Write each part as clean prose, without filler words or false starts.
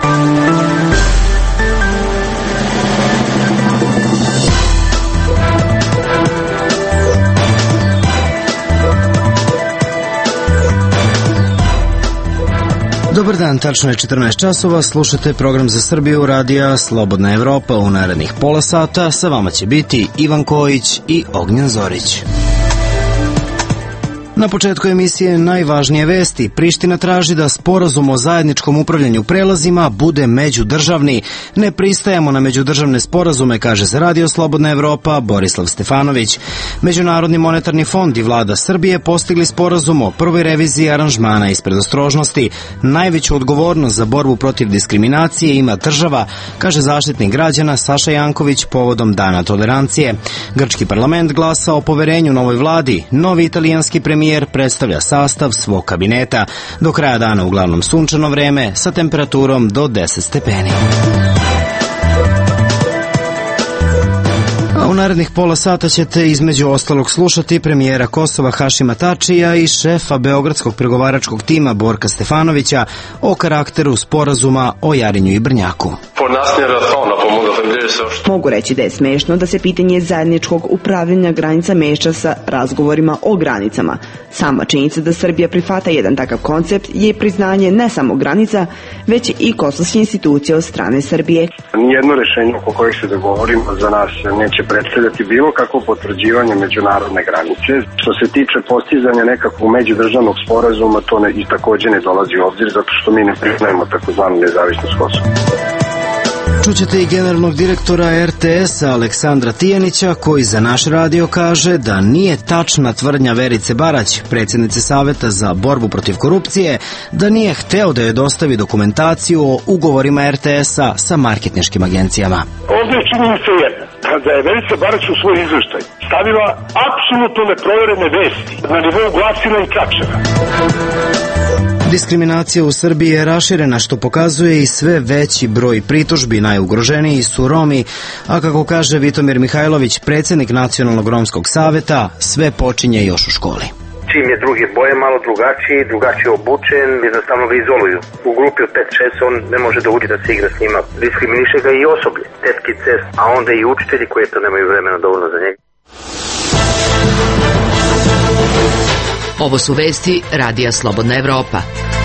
Dobar dan, tačno je 14 časova, slušate program za Srbiju radija Slobodna Evropa. U narednih pola sata sa vama će biti Ivan Kojić i Ognjen Zorić. Na početku emisije najvažnije vesti. Priština traži da sporazum o zajedničkom upravljanju prelazima bude međudržavni. Ne pristajemo na međudržavne sporazume, kaže za radio Slobodna Evropa Borislav Stefanović. Međunarodni monetarni fond i vlada Srbije postigli sporazum o prvoj reviziji aranžmana iz predostrožnosti. Najveću odgovornost za borbu protiv diskriminacije ima država, kaže zaštitnik građana Saša Janković povodom Dana tolerancije. Grčki parlament glasa o poverenju novoj vladi. Novi italijanski premijer predstavlja sastav svog kabineta. Do kraja dana uglavnom sunčano vreme sa temperaturom do 10 stepeni. U narednih pola sata ćete između ostalog slušati premijera Kosova Hašima Tačija i šefa beogradskog pregovaračkog tima Borka Stefanovića o karakteru sporazuma o Jarinju i Brnjaku. Mogu reći da je smešno da se pitanje zajedničkog upravljanja granica meša sa razgovorima o granicama. Sama činjenica da Srbija prihvata jedan takav koncept je priznanje ne samo granica, već i kosovske institucije od strane Srbije. Nijedno rešenje oko kojeg se dogovorimo za nas neće predstavljati bilo kakvo potvrđivanje međunarodne granice. Što se tiče postizanja nekakvog međudržavnog sporazuma, to i također ne dolazi u obzir, zato što mi ne priznajemo takozvanu nezavisnost Kosova. Čućete i generalnog direktora RTS-a Aleksandra Tijanića, koji za naš radio kaže da nije tačna tvrdnja Verice Barać, predsjednice Saveta za borbu protiv korupcije, da nije hteo da joj dostavi dokumentaciju o ugovorima RTS-a sa marketinškim agencijama. Ovdje je činjenica jedna, da je Verica Barać u svoj izveštaj stavila apsolutno neproverene vesti na nivou glasina i tračeva. Diskriminacija u Srbiji je raširena, što pokazuje i sve veći broj pritužbi. Najugroženiji su Romi, a kako kaže Vitomir Mihajlović, predsjednik Nacionalnog romskog saveta, sve počinje još u školi. Čim je druge boje malo drugačije obučen, jednostavno ga izoluju. U grupi od 5-6 on ne može da uđe da se igra s njima. Diskriminiše ga i osoblje, tetkice, a onda i učitelji koji to nemaju vremena dovoljno za njega. Ovo su vesti radija Slobodna Evropa.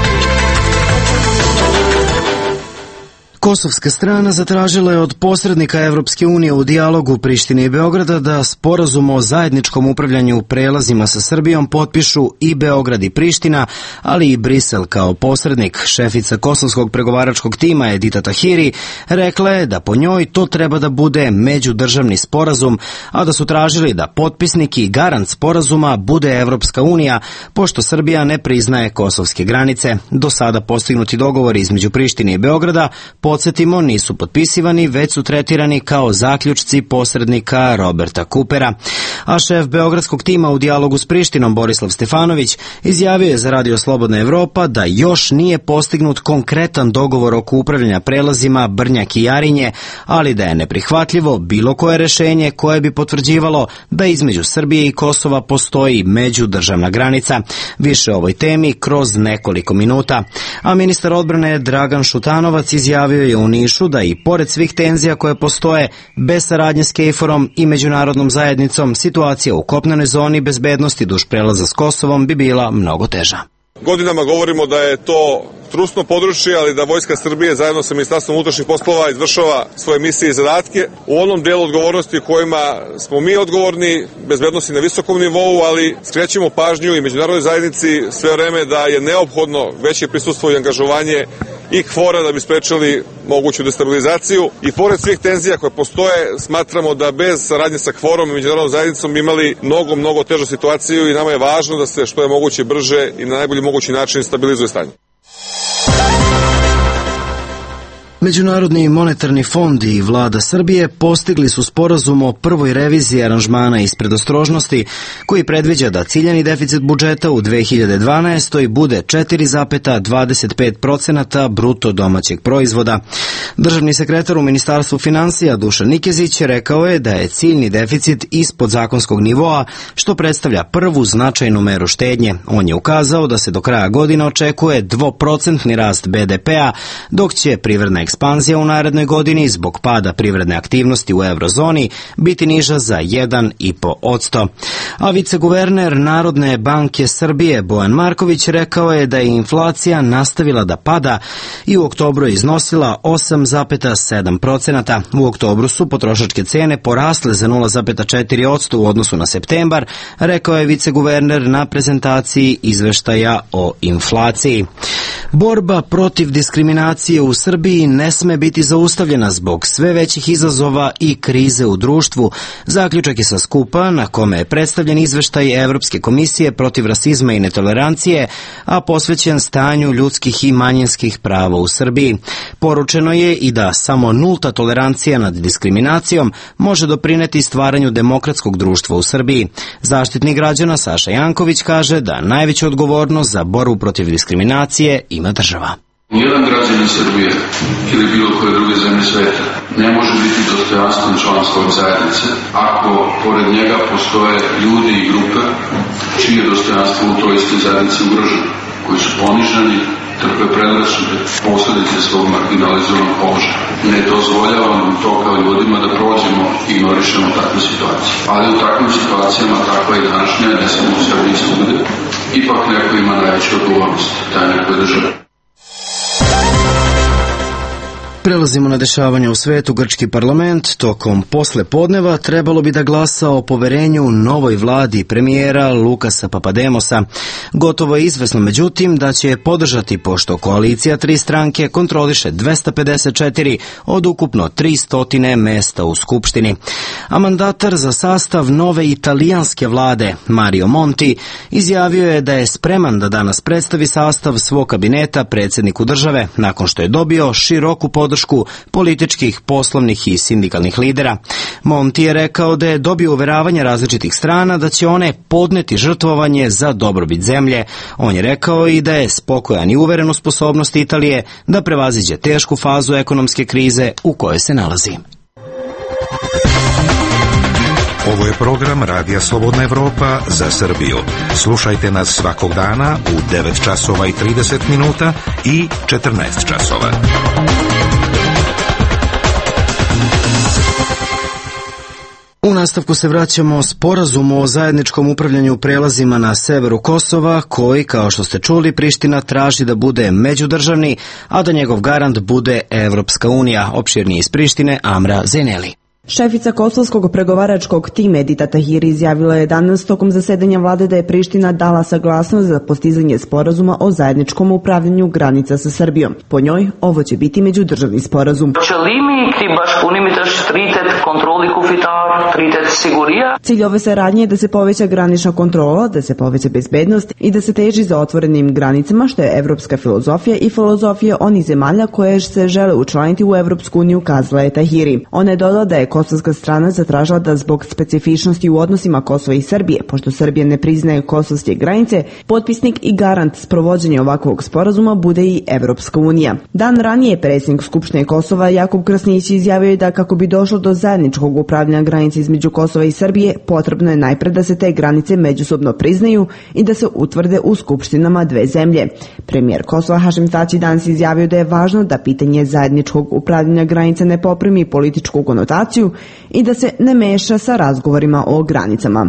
Kosovska strana zatražila je od posrednika Evropske unije u dijalogu Prištine i Beograda da sporazum o zajedničkom upravljanju prelazima sa Srbijom potpišu i Beograd i Priština, ali i Brisel kao posrednik. Šefica kosovskog pregovaračkog tima Edita Tahiri rekla je da po njoj to treba da bude međudržavni sporazum, a da su tražili da potpisnik i garant sporazuma bude Evropska unija, pošto Srbija ne priznaje kosovske granice. Do sada postignuti dogovori između Prištine i Beograda, podsjetimo, nisu potpisivani, već su tretirani kao zaključci posrednika Roberta Kupera. A šef beogradskog tima u dijalogu s Prištinom Borislav Stefanović izjavio je za radio Slobodna Evropa da još nije postignut konkretan dogovor oko upravljanja prelazima Brnjak i Jarinje, ali da je neprihvatljivo bilo koje rešenje koje bi potvrđivalo da između Srbije i Kosova postoji međudržavna granica. Više o ovoj temi kroz nekoliko minuta. A ministar odbrane Dragan Šutanovac izjavio je u Nišu da i pored svih tenzija koje postoje, bez saradnje s KFOR-om i međunarodnom zajednicom, situacija u kopnenoj zoni bezbednosti duž prelaza s Kosovom bi bila mnogo teža. Godinama govorimo da je to trusno područje, ali da Vojska Srbije zajedno sa Ministarstvom unutrašnjih poslova izvršava svoje misije i zadatke. U onom delu odgovornosti kojima smo mi odgovorni, bezbednosti na visokom nivou, ali skrećemo pažnju i međunarodnoj zajednici sve vreme da je neophodno veće prisustvo i angažovanje i KFOR-a da bi sprečili moguću destabilizaciju. I pored svih tenzija koje postoje, smatramo da bez saradnje sa KFOR-om i međunarodnom zajednicom bi imali mnogo težu situaciju i nama je važno da se što je moguće brže i na najbolji mogući način stabilizuje stanje. Međunarodni monetarni fond i vlada Srbije postigli su sporazum o prvoj reviziji aranžmana iz predostrožnosti koji predviđa da ciljani deficit budžeta u 2012. bude 4,25% bruto domaćeg proizvoda. Državni sekretar u Ministarstvu finansija Dušan Nikezić rekao je da je ciljni deficit ispod zakonskog nivoa, što predstavlja prvu značajnu meru štednje. On je ukazao da se do kraja godine očekuje 2% rast BDP-a, dok će privredna ekspanzija u narednoj godini zbog pada privredne aktivnosti u eurozoni biti niža za 1,5%. A viceguverner Narodne banke Srbije Bojan Marković rekao je da je inflacija nastavila da pada i u oktobru je iznosila 8,7%. U oktobru su potrošačke cene porasle za 0,4% u odnosu na septembar, rekao je viceguverner na prezentaciji izveštaja o inflaciji. Borba protiv diskriminacije u Srbiji ne sme biti zaustavljena zbog sve većih izazova i krize u društvu. Zaključak je sa skupa na kome je predstavljen izveštaj Evropske komisije protiv rasizma i netolerancije, a posvećen stanju ljudskih i manjinskih prava u Srbiji. Poručeno je i da samo nulta tolerancija nad diskriminacijom može doprineti stvaranju demokratskog društva u Srbiji. Zaštitnik građana Saša Janković kaže da najveću odgovornost za borbu protiv diskriminacije ima država. Nijedan građanin Srbije ili bilo koje druge zemlje sveta ne može biti dostojanstven član svoje zajednice ako pored njega postoje ljudi i grupe čije dostojanstvo u toj istoj zajednici ugroženo, koji su poniženi, trpe predrasude, posljedice svog marginalizovanog položaja. Ne dozvoljavamo to kao ljudima da prođemo i ignorišemo takve situacije. Ali u takvim situacijama, takva i današnja, ne samo u Srbiji svugde, ipak neko ima najveću odgovornost, taj neko je država. Prelazimo na dešavanja u svetu. Grčki parlament tokom poslepodneva trebalo bi da glasa o poverenju novoj vladi premijera Lukasa Papademosa. Gotovo je izvesno međutim da će je podržati pošto koalicija tri stranke kontroliše 254 od ukupno 300 mesta u Skupštini. A mandatar za sastav nove italijanske vlade Mario Monti izjavio je da je spreman da danas predstavi sastav svog kabineta predsjedniku države nakon što je dobio široku podršku političkih, poslovnih i sindikalnih lidera. Monti je rekao da je dobio uveravanje različitih strana da će one podneti žrtvovanje za dobrobit zemlje. On je rekao i da je spokojan i uveren u sposobnost Italije da prevaziđe tešku fazu ekonomske krize u kojoj se nalazi. Ovo je program Radija Slobodna Evropa za Srbiju. Slušajte nas svakog dana u 9 časova i 30 minuta i 14 časova. U nastavku se vraćamo sporazumu o zajedničkom upravljanju prelazima na severu Kosova, koji, kao što ste čuli, Priština traži da bude međudržavni, a da njegov garant bude Evropska unija. Opširnije iz Prištine, Amra Zeneli. Šefica kosovskog pregovaračkog tima Edita Tahiri izjavila je danas tokom zasedanja vlade da je Priština dala saglasnost za postizanje sporazuma o zajedničkom upravljanju granica sa Srbijom. Po njoj, ovo će biti međudržavni sporazum. Cilj ove saradnje je da se poveća granična kontrola, da se poveća bezbednost i da se teži za otvorenim granicama, što je evropska filozofija i filozofija onih zemalja koje se žele učlaniti u Evropsku uniju, kazala je Tahiri. Ona je dodala da je kosovska strana zatražila da zbog specifičnosti u odnosima Kosova i Srbije, pošto Srbija ne priznaje kosovske granice, potpisnik i garant sprovođenja ovakvog sporazuma bude i Evropska unija. Dan ranije predsjednik Skupštine Kosova Jakub Krasnić izjavio je da kako bi došlo do zajedničkog upravljanja granice između Kosova i Srbije, potrebno je najpre da se te granice međusobno priznaju i da se utvrde u skupštinama dve zemlje. Premijer Kosova Hašim Tači danas izjavio da je važno da pitanje zajedničkog upravljanja granice ne poprimi političku konotaciju i da se ne meša sa razgovorima o granicama.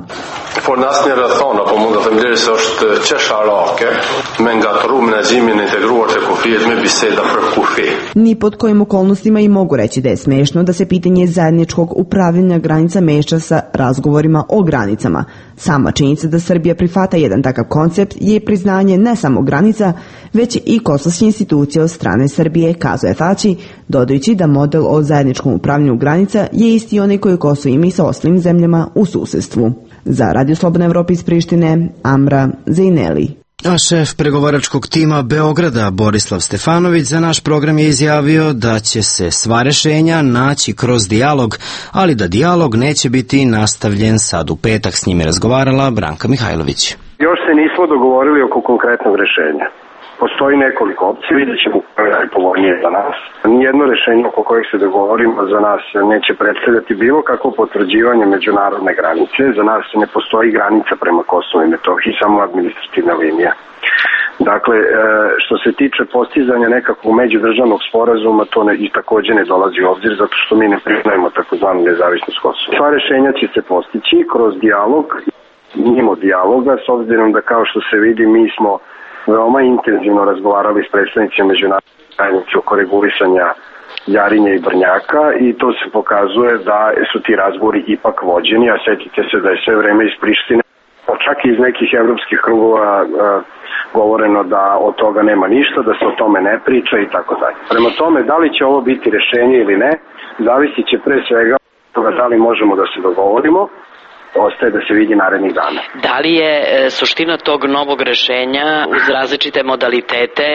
Ni pod kojim okolnostima i mogu reći da je smešno da se pitanje zajedničkog upravljanja granica meša sa razgovorima o granicama. Sama činjenica da Srbija prihvata jedan takav koncept je priznanje ne samo granica, već i kosovske institucije od strane Srbije, kazuje Tači, dodajući da model o zajedničkom upravljanju granica je isti onaj koji Kosovo ima i sa ostalim zemljama u susedstvu. Za Radio Slobodna Evropa iz Prištine, Amra Zeneli. A šef pregovaračkog tima Beograda Borislav Stefanović za naš program je izjavio da će se sva rešenja naći kroz dijalog, ali da dijalog neće biti nastavljen sad u petak. S njim je razgovarala Branka Mihajlović. Još se nismo dogovorili oko konkretnog rešenja. Postoji nekoliko opcija, vidjet ćemo koje je najpovoljnije za nas. Nijedno rešenje oko kojeg se dogovorimo za nas neće predstavljati bilo kakvo potvrđivanje međunarodne granice. Za nas ne postoji granica prema Kosovu i Metohiji, samo administrativna linija. Dakle, što se tiče postizanja nekakvog međudržavnog sporazuma, to i takođe ne dolazi u obzir, zato što mi ne priznajemo takozvanu nezavisnost Kosova. Sva rešenja će se postići kroz dijalog, mimo dijaloga, s obzirom da, kao što se vidi, mi smo veoma intenzivno razgovarali s predstavnicima međunarodne zajednice oko regulisanja Jarinja i Brnjaka i to se pokazuje da su ti razgovori ipak vođeni, a setite se da je sve vreme iz Prištine, čak i iz nekih evropskih krugova, govoreno da od toga nema ništa, da se o tome ne priča i tako dalje. Prema tome, da li će ovo biti rešenje ili ne, zavisit će pre svega od toga da li možemo da se dogovorimo, ostaje da se vidi narednih dana. Da li je suština tog novog rešenja uz različite modalitete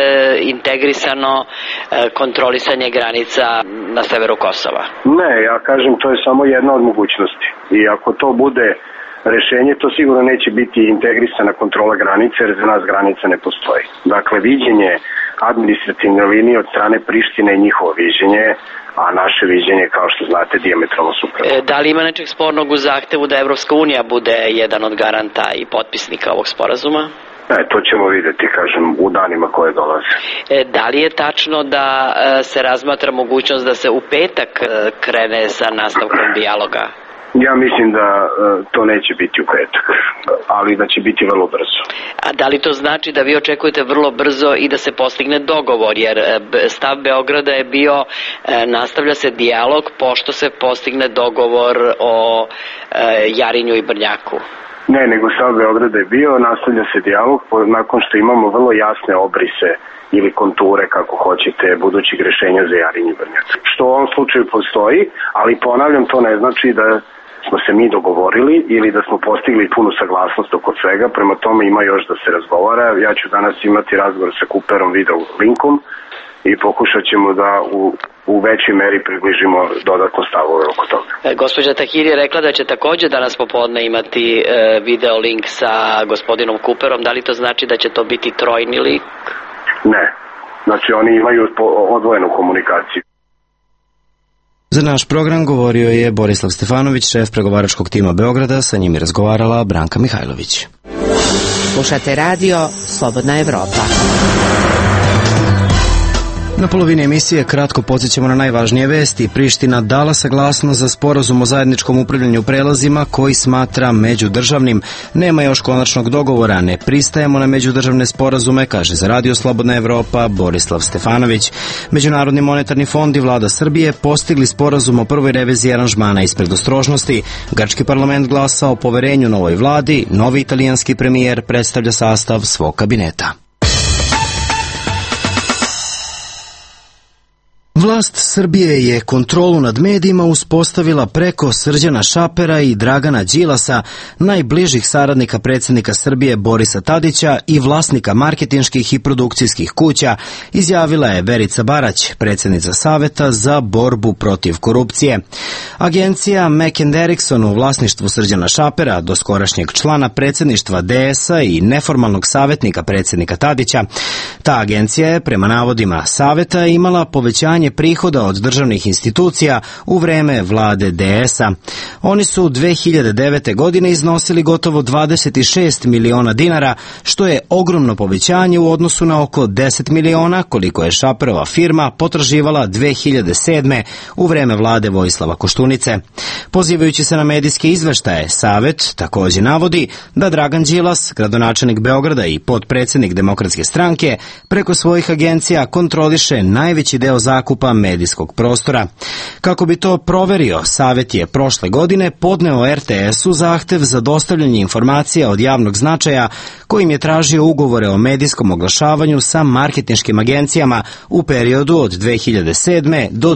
integrisano kontrolisanje granica na severu Kosova? Ne, ja kažem, to je samo jedna od mogućnosti. I ako to bude rešenje, to sigurno neće biti integrisana kontrola granice, jer za nas granica ne postoji. Dakle, viđenje administrativne linije od strane Prištine je njihovo viđenje, a naše viđenje, kao što znate, dijametralno suprotno. Da li ima nečeg spornog u zahtevu da Evropska unija bude jedan od garanta i potpisnika ovog sporazuma? To ćemo videti, kažem, u danima koje dolaze. Da li je tačno da se razmatra mogućnost da se u petak krene sa nastavkom dijaloga? Ja mislim da to neće biti u petak, ali da će biti vrlo brzo. A da li to znači da vi očekujete vrlo brzo i da se postigne dogovor, jer stav Beograda je bio nastavlja se dijalog pošto se postigne dogovor o Jarinju i Brnjaku? Ne, nego stav Beograda je bio nastavlja se dijalog nakon što imamo vrlo jasne obrise ili konture, kako hoćete, budućih rešenja za Jarinj i Brnjak. Što u ovom slučaju postoji, ali ponavljam, to ne znači da smo se mi dogovorili ili da smo postigli punu saglasnost oko svega, prema tome ima još da se razgovara. Ja ću danas imati razgovor sa Cooperom video linkom i pokušat ćemo da u većoj meri približimo dodatno stavove oko toga. Gospođa Tahir je rekla da će takođe danas popodne imati video link sa gospodinom Cooperom. Da li to znači da će to biti trojni link? Ne. Znači oni imaju odvojenu komunikaciju. Za naš program govorio je Borislav Stefanović, šef pregovaračkog tima Beograda, sa njim je razgovarala Branka Mihajlović. Slušate radio Slobodna Evropa. Na polovini emisije kratko podsjećamo na najvažnije vesti. Priština dala saglasnost za sporazum o zajedničkom upravljanju prelazima koji smatra međudržavnim. Nema još konačnog dogovora, ne pristajemo na međudržavne sporazume, kaže za radio Slobodna Evropa Borislav Stefanović. Međunarodni monetarni fond i vlada Srbije postigli sporazum o prvoj reviziji aranžmana iz predostrožnosti. Grčki parlament glasa o poverenju novoj vladi, novi italijanski premijer predstavlja sastav svog kabineta. Vlast Srbije je kontrolu nad medijima uspostavila preko Srđana Šapera i Dragana Đilasa, najbližih saradnika predsjednika Srbije Borisa Tadića i vlasnika marketinških i produkcijskih kuća, izjavila je Verica Barać, predsjednica Saveta za borbu protiv korupcije. Agencija McKinsey & Erickson u vlasništvu Srđana Šapera, doskorašnjeg člana predsjedništva DS-a i neformalnog savjetnika predsjednika Tadića, ta agencija je, prema navodima Saveta, imala povećanje prihoda od državnih institucija u vreme vlade DS-a. Oni su 2009. godine iznosili gotovo 26 miliona dinara, što je ogromno povećanje u odnosu na oko 10 miliona koliko je Šaperova firma potraživala 2007. u vreme vlade Vojislava Koštunice. Pozivajući se na medijske izveštaje, Savet također navodi da Dragan Đilas, gradonačelnik Beograda i potpredsjednik Demokratske stranke, preko svojih agencija kontroliše najveći deo zakupa pristupa medijskog prostora. Kako bi to proverio, Savet je prošle godine podneo RTS-u zahtev za dostavljanje informacija od javnog značaja kojim je tražio ugovore o medijskom oglašavanju sa marketinškim agencijama u periodu od 2007. do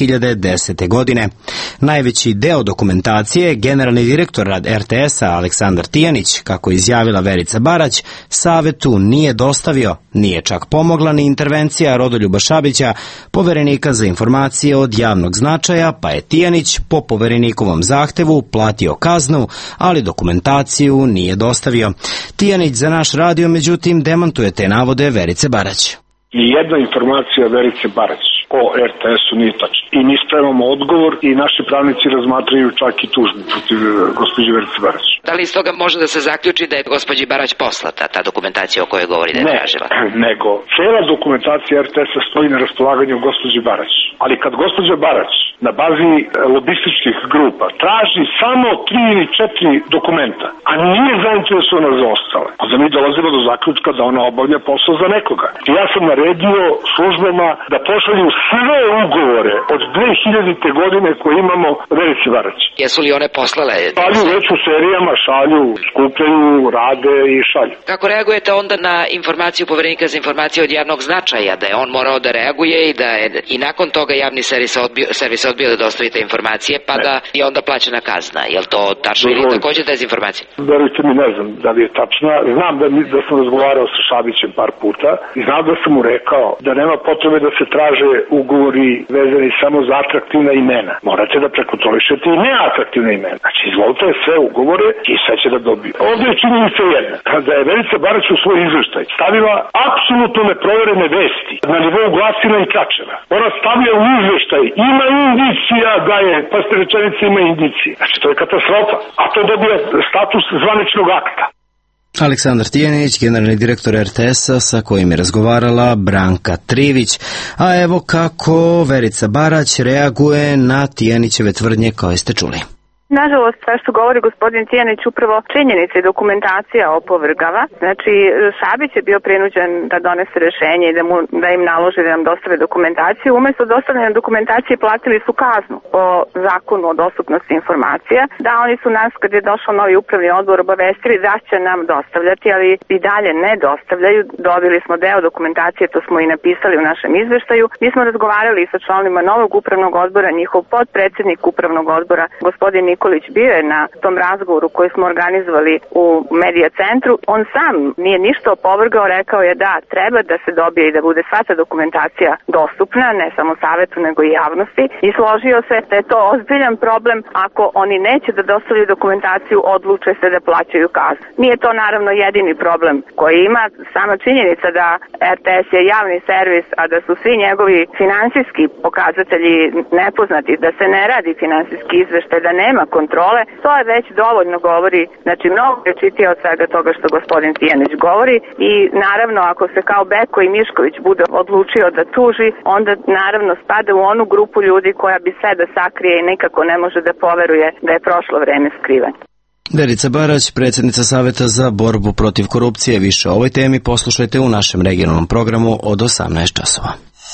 2010. godine. Najveći deo dokumentacije generalni direktor RTS-a Aleksandar Tijanić, kako je izjavila Verica Barać, Savetu nije dostavio, nije čak pomogla ni intervencija Rodoljuba Šabića, poverenika za informacije od javnog značaja, pa je Tijanić po poverenikovom zahtevu platio kaznu, ali dokumentaciju nije dostavio. Tijanić za naš radio, međutim, demantuje te navode Verice Barać. I jedna informacija Verice Barać o RTS-u nije tačna. I mi spremamo odgovor i naši pravnici razmatraju čak i tužbu protiv gospođe Verice Barać. Da li iz toga može da se zaključi da je gospođi Barać poslata ta dokumentacija o kojoj govori da je tražila? Ne, nego cela dokumentacija RTS-a stoji na raspolaganju gospođe Barać. Ali kad gospođa Barać na bazi lobističkih grupa traži samo 3 ili 4 dokumenta, a nije zainteresovana za ostale, onda mi dolazimo do zaključka da ona obavlja posao za nekoga. Ja sam naredio službama da pošalju sve ugovore od 2000. godine koje imamo Verici Barać. Jesu li one poslale? Šalju već u serijama, šalju, skupljaju, rade i šalju. Kako reagujete onda na informaciju poverenika za informacije od javnog značaja, da je on morao da reaguje i da je i nakon toga javni servis odbio da dostavi te informacije, pa da je onda plaćena kazna? Je li to tačno ili takođe dezinformacija? Verujte mi, ne znam da li je tačna. Znam da sam razgovarao sa Šabićem par puta i znam da sam mu rekao da nema potrebe da se traže ugovori vezani samo za atraktivna imena. Morate da prekontrolišete i neatraktivna imena. Znači, izvolite sve ugovore i sve će da dobiju. Ovdje je činjenica jedna. Kada je Verica Barać u svoj izveštaj stavila apsolutno neproverene vesti na nivou Glasina i Kačeva. Ona stavlja u izveštaj, ima indicija da je, pa ste rečenice ima indicije. Znači, to je katastrofa. A to dobija status zvaničnog akta. Aleksandar Tijanić, generalni direktor RTS-a sa kojim je razgovarala Branka Trivić. A evo kako Verica Barać reaguje na Tijanićeve tvrdnje koje ste čuli. Nažalost, sve što govori gospodin Tijanić upravo činjenice i dokumentacija opovrgava. Znači, Šabić je bio prinuđen da donese rešenje i da im naloži da nam dostave dokumentaciju. Umesto dostavljanja dokumentacije platili su kaznu po zakonu o dostupnosti informacija. Da, oni su nas, kad je došao novi upravni odbor, obavestili da će nam dostavljati, ali i dalje ne dostavljaju. Dobili smo deo dokumentacije, to smo i napisali u našem izveštaju. Mi smo razgovarali sa članovima novog upravnog odbora, njihov potpredsednik upravnog odbora, gospodin Nikolić, bio je na tom razgovoru koji smo organizovali u Medija centru. On sam nije ništa opovrgao, rekao je da treba da se dobije i da bude sva ta dokumentacija dostupna, ne samo Savetu nego i javnosti, i složio se da je to ozbiljan problem ako oni neće da dostavljaju dokumentaciju, odluče se da plaćaju kaznu. Nije to naravno jedini problem koji ima. Sama činjenica da RTS je javni servis, a da su svi njegovi finansijski pokazatelji nepoznati, da se ne radi finansijski izveštaj, da nema kontrole, to je već dovoljno govori, znači mnogo je čitio od svega toga što gospodin Tijanić govori, i naravno ako se kao Beko i Mišković bude odlučio da tuži, onda naravno spada u onu grupu ljudi koja bi sve da sakrije i nikako ne može da poveruje da je prošlo vreme skrivanja. Verica Barać, predsjednica Saveta za borbu protiv korupcije. Više o ovoj temi poslušajte u našem regionalnom programu od 18 časova.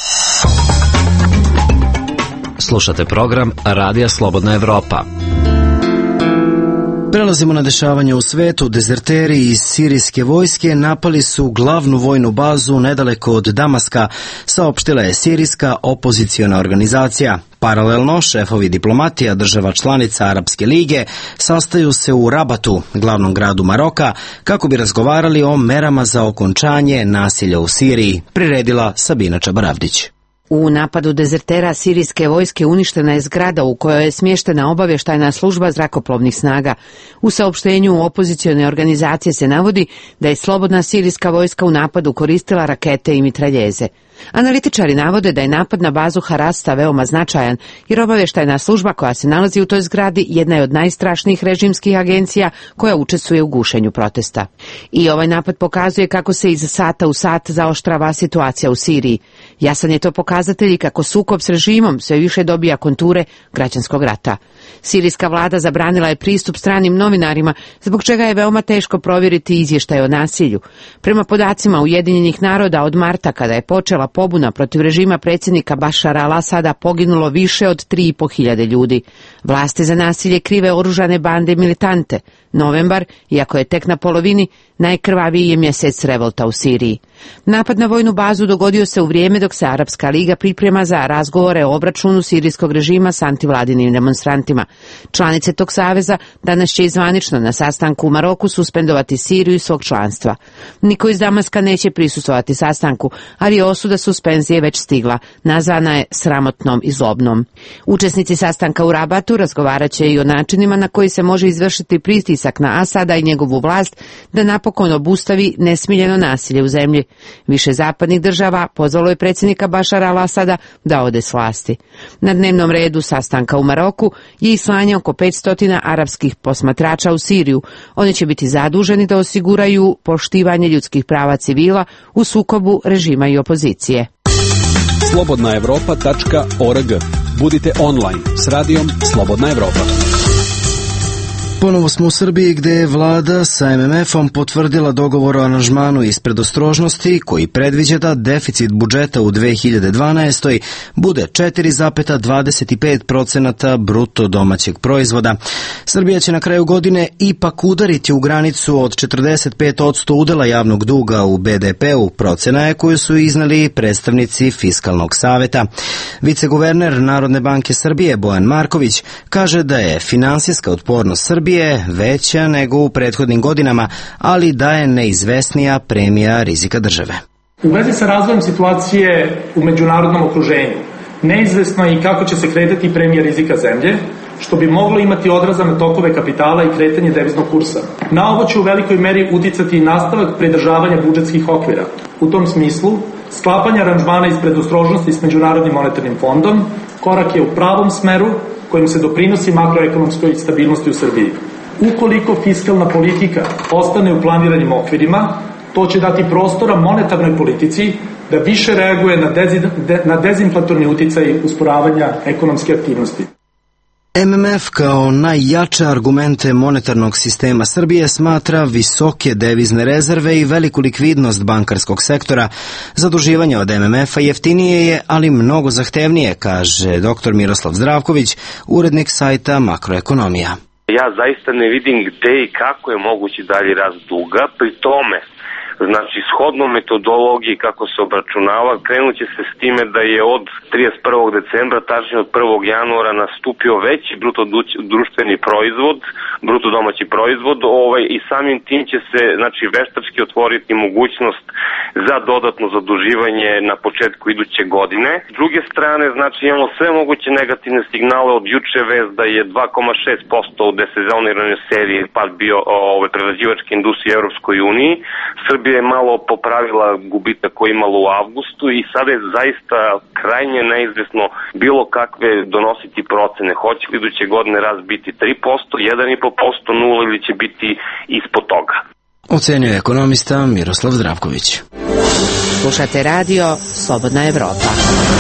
Slušate program Radija Slobodna Evropa. Prelazimo na dešavanje u svetu. Dezerteri iz sirijske vojske napali su glavnu vojnu bazu nedaleko od Damaska, saopštila je sirijska opoziciona organizacija. Paralelno, šefovi diplomatija država članica Arapske lige sastaju se u Rabatu, glavnom gradu Maroka, kako bi razgovarali o merama za okončanje nasilja u Siriji, priredila Sabina Čabaravdić. U napadu dezertera sirijske vojske uništena je zgrada u kojoj je smještena obavještajna služba zrakoplovnih snaga. U saopštenju opozicione organizacije se navodi da je slobodna sirijska vojska u napadu koristila rakete i mitraljeze. Analitičari navode da je napad na bazu Harasta veoma značajan, jer obavještajna služba koja se nalazi u toj zgradi jedna je od najstrašnijih režimskih agencija koja učestvuje u gušenju protesta. I ovaj napad pokazuje kako se iz sata u sat zaoštrava situacija u Siriji. Jasan je to pokazatelj kako sukob s režimom sve više dobija konture građanskog rata. Sirijska vlada zabranila je pristup stranim novinarima, zbog čega je veoma teško provjeriti izvještaj o nasilju. Prema podacima Ujedinjenih naroda, od marta kada je počela pobuna protiv režima predsjednika Bašara al-Asada, poginulo više od 3.500 ljudi. Vlasti za nasilje krive oružane bande i militante. Novembar, iako je tek na polovini, najkrvaviji je mjesec revolta u Siriji. Napad na vojnu bazu dogodio se u vrijeme dok se Arapska liga priprema za razgovore o obračunu sirijskog režima s antivladinim demonstrantima. Članice tog saveza danas će zvanično na sastanku u Maroku suspendovati Siriju iz svog članstva. Niko iz Damaska neće prisustvovati sastanku, ali je osuda suspenzije već stigla. Nazvana je sramotnom i zlobnom. Učesnici sastanka u Rabatu razgovarat će i o načinima na koji se može izvršiti pritisak na Asada i njegovu vlast da napokon obustavi nesmiljeno nasilje u zemlji. Više zapadnih država pozvalo je predsjednika Bašara al-Asada da ode s vlasti. Na dnevnom redu sastanka u Maroku je i slanje oko 500 arapskih posmatrača u Siriju. Oni će biti zaduženi da osiguraju poštivanje ljudskih prava civila u sukobu režima i opozicije. slobodnaevropa.org. Budite online s radijom Slobodna Evropa. Ponovo smo u Srbiji gdje je vlada sa MMF-om potvrdila dogovor o aranžmanu iz predostrožnosti koji predviđa da deficit budžeta u 2012. bude 4,25% bruto domaćeg proizvoda. Srbija će na kraju godine ipak udariti u granicu od 45% udela javnog duga u BDP-u, procena je koju su iznali predstavnici Fiskalnog saveta. Viceguverner Narodne banke Srbije Bojan Marković kaže da je finansijska otpornost Srbije veća nego u prethodnim godinama, ali da je neizvesnija premija rizika države. U vezi sa razvojem situacije u međunarodnom okruženju, neizvesno je i kako će se kretati premija rizika zemlje, što bi moglo imati odraza na tokove kapitala i kretanje deviznog kursa. Na ovo će u velikoj meri uticati i nastavak pridržavanja budžetskih okvira. U tom smislu, sklapanje aranžmana iz predostrožnosti s Međunarodnim monetarnim fondom korak je u pravom smeru kojim se doprinosi makroekonomskoj stabilnosti u Srbiji. Ukoliko fiskalna politika ostane u planiranim okvirima, to će dati prostora monetarnoj politici da više reaguje na dezinflatorni uticaj usporavanja ekonomske aktivnosti. MMF kao najjače argumente monetarnog sistema Srbije smatra visoke devizne rezerve i veliku likvidnost bankarskog sektora. Zaduživanje od MMF-a jeftinije je, ali mnogo zahtevnije, kaže dr. Miroslav Zdravković, urednik sajta Makroekonomija. Ja zaista ne vidim gde i kako je mogući dalji rast duga, pri tome znači, shodno metodologiji kako se obračunava, krenut će se s time da je od 31. decembra, tačnije od 1. januara, nastupio veći bruto društveni proizvod, bruto domaći proizvod, i samim tim će se, znači, veštački otvoriti mogućnost za dodatno zaduživanje na početku iduće godine. S druge strane, znači, imamo sve moguće negativne signale, od juče vest da je 2,6% u desezoniranoj seriji pad bio prerađivačke industrije u Europskoj uniji. Srbija je malo popravila gubitak koji imala u avgustu i sada je zaista krajnje neizvesno bilo kakve donositi procene. Hoće li iduće godine rast biti 3%, 1,5%, 0 ili će biti ispod toga. Ocenjuje ekonomista Miroslav Zdravković. Slušate radio Slobodna Evropa.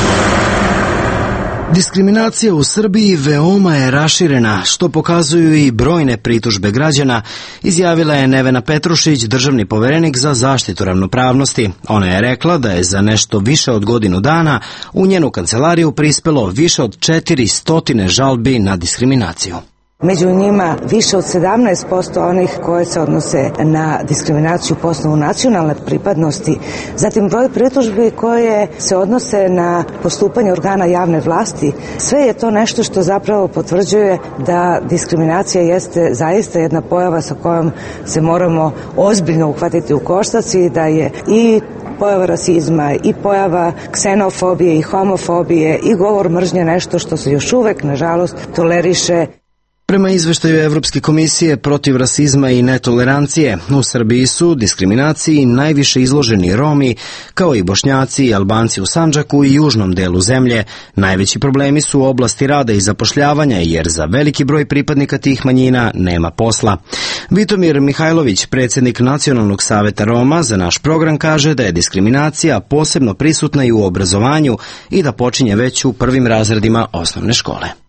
Diskriminacija u Srbiji veoma je raširena, što pokazuju i brojne pritužbe građana, izjavila je Nevena Petrušić, državni poverenik za zaštitu ravnopravnosti. Ona je rekla da je za nešto više od godinu dana u njenu kancelariju prispelo više od 400 žalbi na diskriminaciju. Među njima više od 17% onih koje se odnose na diskriminaciju po osnovu nacionalne pripadnosti, zatim broj pritužbi koje se odnose na postupanje organa javne vlasti. Sve je to nešto što zapravo potvrđuje da diskriminacija jeste zaista jedna pojava sa kojom se moramo ozbiljno uhvatiti u koštac i da je i pojava rasizma i pojava ksenofobije i homofobije i govor mržnje nešto što se još uvek, nažalost, toleriše. Prema izveštaju Evropske komisije protiv rasizma i netolerancije, u Srbiji su diskriminaciji najviše izloženi Romi, kao i Bošnjaci i Albanci u Sandžaku i južnom delu zemlje. Najveći problemi su u oblasti rada i zapošljavanja, jer za veliki broj pripadnika tih manjina nema posla. Vitomir Mihajlović, predsjednik Nacionalnog saveta Roma, za naš program kaže da je diskriminacija posebno prisutna i u obrazovanju i da počinje već u prvim razredima osnovne škole. To znači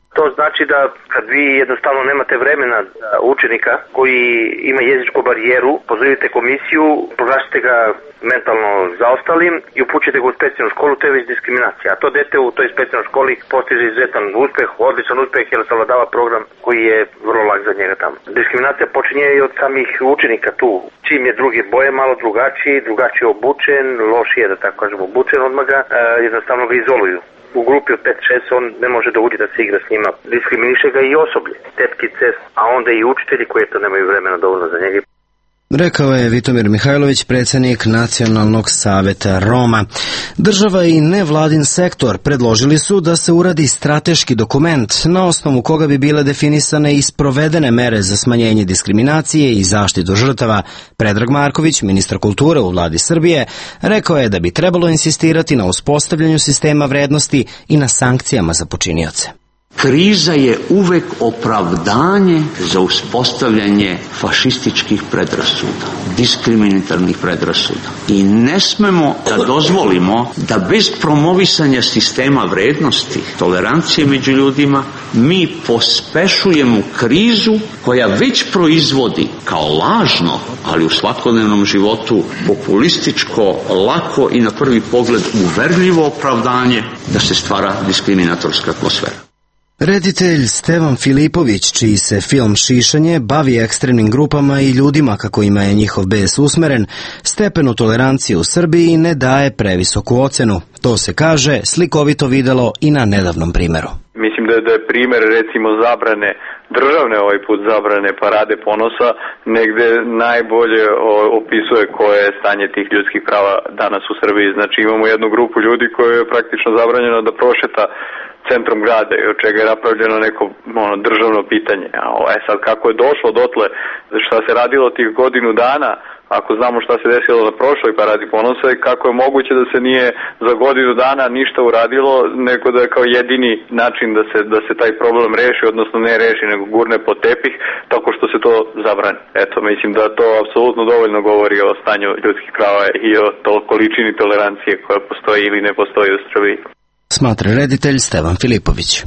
znači da kad vi jednostavno nemate vremena učenika koji ima jezičku barijeru, pozovite komisiju, proglasite ga mentalno zaostalim i upućite ga u specijalnu školu, to je već diskriminacija. A to dete u toj specijalnoj školi postiže izuzetan uspeh, odličan uspeh jer savladava program koji je vrlo lak za njega tamo. Diskriminacija počinje i od samih učenika tu. Čim je drugi boje malo drugačije obučen, lošije da tako kažemo obučen, odmah ga jednostavno ga izoluju. U grupi od 5-6 on ne može da uđe da se igra s njima. Diskriminiše ga i osoblje, tetkice, a onda i učitelji koji to nemaju vremena dovoljno za njega. Rekao je Vitomir Mihajlović, predsjednik Nacionalnog saveta Roma. Država i nevladin sektor predložili su da se uradi strateški dokument na osnovu koga bi bile definisane i sprovedene mere za smanjenje diskriminacije i zaštitu žrtava. Predrag Marković, ministar kulture u vladi Srbije, rekao je da bi trebalo insistirati na uspostavljanju sistema vrednosti i na sankcijama za počinioce. Kriza je uvek opravdanje za uspostavljanje fašističkih predrasuda, diskriminatornih predrasuda. I ne smemo da dozvolimo da bez promovisanja sistema vrednosti, tolerancije među ljudima, mi pospešujemo krizu koja već proizvodi kao lažno, ali u svakodnevnom životu populističko, lako i na prvi pogled uverljivo opravdanje da se stvara diskriminatorska atmosfera. Reditelj Stevan Filipović, čiji se film Šišanje bavi ekstremnim grupama i ljudima kako ima je njihov bes usmeren, stepenu tolerancije u Srbiji ne daje previsoku ocenu. To se kaže slikovito videlo i na nedavnom primjeru. Mislim da je primjer recimo zabrane, državne ovaj put zabrane Parade ponosa, negde najbolje opisuje koje je stanje tih ljudskih prava danas u Srbiji. Znači imamo jednu grupu ljudi koje je praktično zabranjeno da prošeta centrom grada i od čega je napravljeno neko državno pitanje. A sad kako je došlo dotle, šta se radilo tih godinu dana, ako znamo šta se desilo na prošloj Paradi ponosa i kako je moguće da se nije za godinu dana ništa uradilo, nego da je kao jedini način da se taj problem reši, odnosno ne reši, nego gurne pod tepih, tako što se to zabrani. Eto, mislim da to apsolutno dovoljno govori o stanju ljudskih prava i o količini tolerancije koja postoji ili ne postoji u Srbiji. Smatra reditelj Stevan Filipović.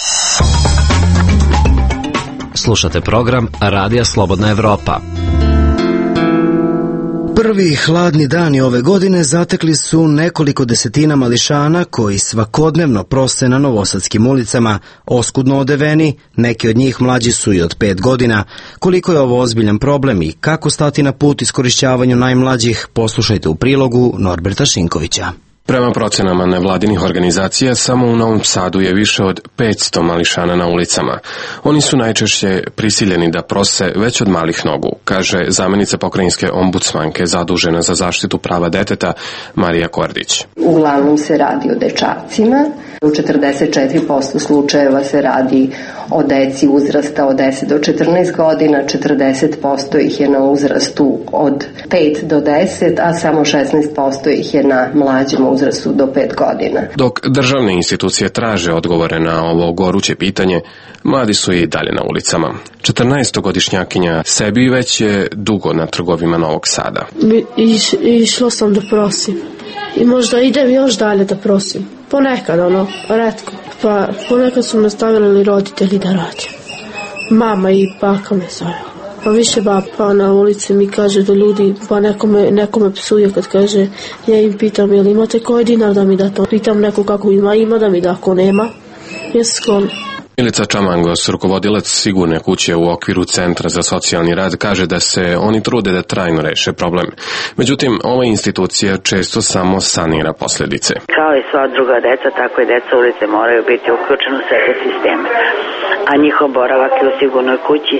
Slušate program Radija Slobodna Evropa. Prvi hladni dani ove godine zatekli su nekoliko desetina mališana koji svakodnevno prose na novosadskim ulicama, oskudno odeveni, neki od njih mlađi su i od 5 godina. Koliko je ovo ozbiljan problem i kako stati na put iskorišćavanju najmlađih, poslušajte u prilogu Norberta Šinkovića. Prema procenama nevladinih organizacija, samo u Novom Sadu je više od 500 mališana na ulicama. Oni su najčešće prisiljeni da prose već od malih nogu, kaže zamenica pokrajinske ombudsmanke zadužena za zaštitu prava deteta Marija Kordić. Uglavnom se radi o dečacima. U 44% slučajeva se radi o deci uzrasta od 10 do 14 godina, 40% ih je na uzrastu od 5 do 10, a samo 16% ih je na mlađem uzrastu do 5 godina. Dok državne institucije traže odgovore na ovo goruće pitanje, mladi su i dalje na ulicama. 14-godišnjakinja Sebi već je dugo na trgovima Novog Sada. Išla sam da prosim. I možda idem još dalje da prosim. Ponekad, retko. Pa ponekad su me stavili roditelji da radim. Mama i baka me zove. Pa više baba na ulici mi kaže da ljudi, pa nekome psuje kad kaže, ja im pitam jel imate koji dinar da mi da to. Pitam neko kako ima da mi da, ako nema, ja se sklonim. Milica Čamangos, rukovodilac Sigurne kuće u okviru Centra za socijalni rad, kaže da se oni trude da trajno reše problem. Međutim, ova institucija često samo sanira posljedice. Kao i sva druga deca, tako i deca ulice moraju biti uključeni u sve te sisteme. A njihov boravak je u Sigurnoj kući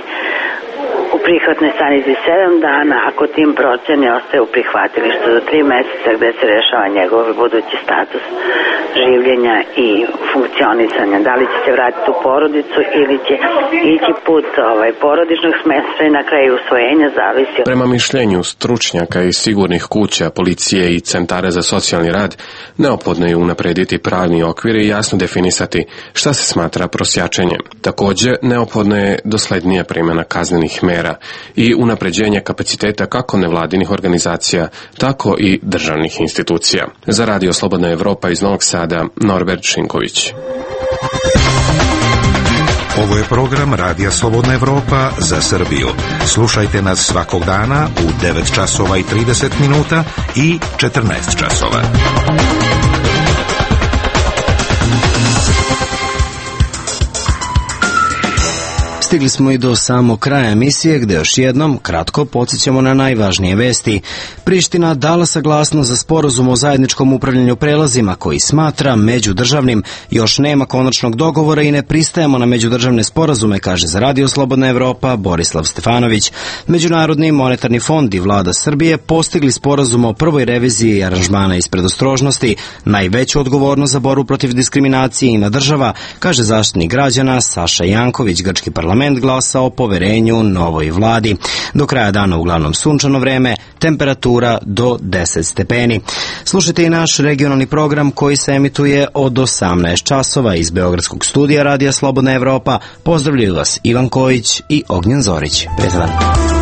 u prihvatnoj stanici 7 dana, ako tim proceni ostaje u prihvatilištu do 3 meseca gde se rešava njegov budući status življenja i funkcionisanja. Da li će se vratiti u porodicu ili će ići put porodičnog smještaja i na kraju usvojenja, zavisi. Prema mišljenju stručnjaka iz sigurnih kuća, policije i centara za socijalni rad, neophodno je unaprediti pravni okvir i jasno definisati šta se smatra prosjačenjem. Također, neophodno je doslednija primjena kaznenih mera i unapređenje kapaciteta kako nevladinih organizacija, tako i državnih institucija. Za Radio Slobodna Evropa iz Novog Sada, Norbert Šinković. Ovo je program Radija Slobodna Evropa za Srbiju. Slušajte nas svakog dana u 9 časova i 30 minuta i 14 časova. Stigli smo i do samog kraja emisije gde još jednom kratko podsjećamo na najvažnije vesti. Priština dala saglasnost za sporazum o zajedničkom upravljanju prelazima koji smatra međudržavnim. Još nema konačnog dogovora i ne pristajemo na međudržavne sporazume, kaže za Radio Slobodna Evropa Borislav Stefanović. Međunarodni monetarni fond i vlada Srbije postigli sporazum o prvoj reviziji aranžmana iz predostrožnosti. Najveću odgovornost za borbu protiv diskriminacije ima država, kaže zaštitnik građana Saša Janković. Grčki parlament glasa o poverenju novoj vladi. Do kraja dana uglavnom sunčano vreme, temperatura do 10 stepeni. Slušajte i naš regionalni program koji se emituje od 18 časova iz Beogradskog studija Radija Slobodna Evropa. Pozdravljaju vas Ivan Kojić i Ognjen Zorić. Prijatan dan.